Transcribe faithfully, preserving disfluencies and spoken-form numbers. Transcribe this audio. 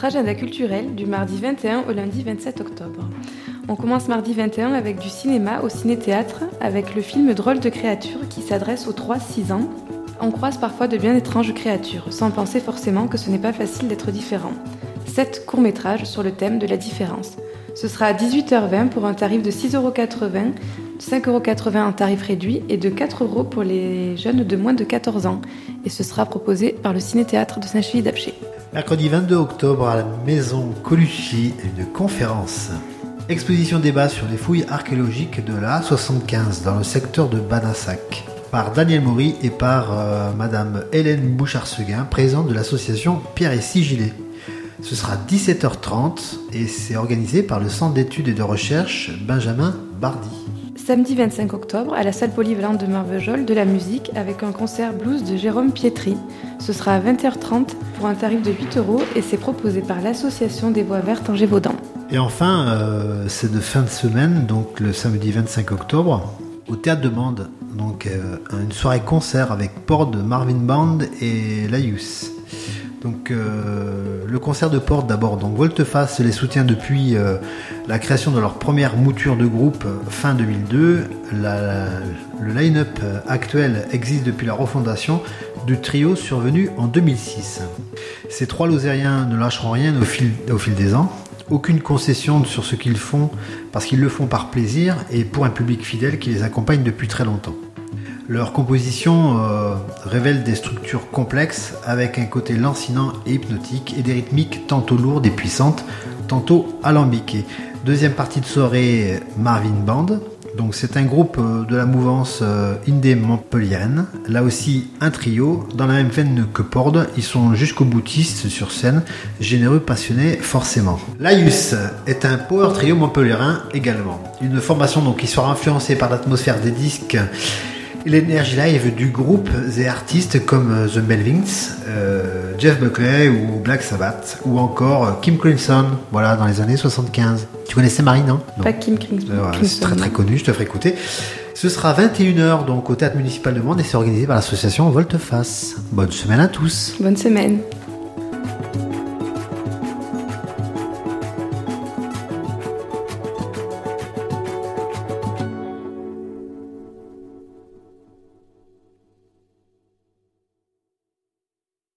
notre agenda culturel du mardi vingt et un au lundi vingt-sept octobre. On commence mardi vingt et un avec du cinéma au ciné-théâtre, avec le film Drôle de créature qui s'adresse aux trois six ans. On croise parfois de bien étranges créatures, sans penser forcément que ce n'est pas facile d'être différent. Sept courts-métrages sur le thème de la différence. Ce sera à dix-huit heures vingt pour un tarif de six euros quatre-vingts, cinq euros quatre-vingts en tarif réduit et de quatre euros pour les jeunes de moins de quatorze ans. Et ce sera proposé par le ciné-théâtre de Saint-Chili-d'Apcher. Mercredi vingt-deux octobre à la maison Colucci, une conférence. Exposition débat sur les fouilles archéologiques de la A soixante-quinze dans le secteur de Banassac, par Daniel Maury et par euh, Madame Hélène Bouchard-Seguin, présidente de l'association Pierre et Sigilet. Ce sera dix-sept heures trente et c'est organisé par le Centre d'études et de recherche Benjamin Bardy. Samedi vingt-cinq octobre, à la salle polyvalente de Marvejols, de la musique avec un concert blues de Jérôme Pietri. Ce sera à vingt heures trente pour un tarif de huit euros et c'est proposé par l'association des Voix Vertes en Gévaudan. Et enfin, euh, c'est de fin de semaine, donc le samedi vingt-cinq octobre, au Théâtre de Mende, donc euh, une soirée concert avec Porte, Marvin Band et Laïus. Donc euh, le concert de Porte d'abord, donc Volte-Face les soutient depuis euh, la création de leur première mouture de groupe euh, fin deux mille deux. La, la, le line-up actuel existe depuis la refondation du trio survenu en deux mille six. Ces trois Lozériens ne lâcheront rien au fil, au fil des ans. Aucune concession sur ce qu'ils font parce qu'ils le font par plaisir et pour un public fidèle qui les accompagne depuis très longtemps. Leur composition euh, révèle des structures complexes avec un côté lancinant et hypnotique et des rythmiques tantôt lourdes et puissantes, tantôt alambiquées. Deuxième partie de soirée, Marvin Band. Donc c'est un groupe euh, de la mouvance euh, indé montpelliéraine. Là aussi un trio, dans la même veine que Pord. Ils sont jusqu'au boutistes sur scène, généreux, passionnés forcément. Laïus est un power trio montpelliérain également. Une formation donc qui sera influencée par l'atmosphère des disques et l'énergie live du groupe et artistes comme The Melvins, euh, Jeff Buckley ou Black Sabbath, ou encore Kim Crimson, voilà, dans les années soixante-quinze. Tu connaissais Marie, non? Non. Pas Kim Crimson. Euh, voilà, c'est très très connu, je te ferai écouter. Ce sera vingt et une heures donc au Théâtre Municipal de Mende et c'est organisé par l'association Volte-Face. Bonne semaine à tous. Bonne semaine.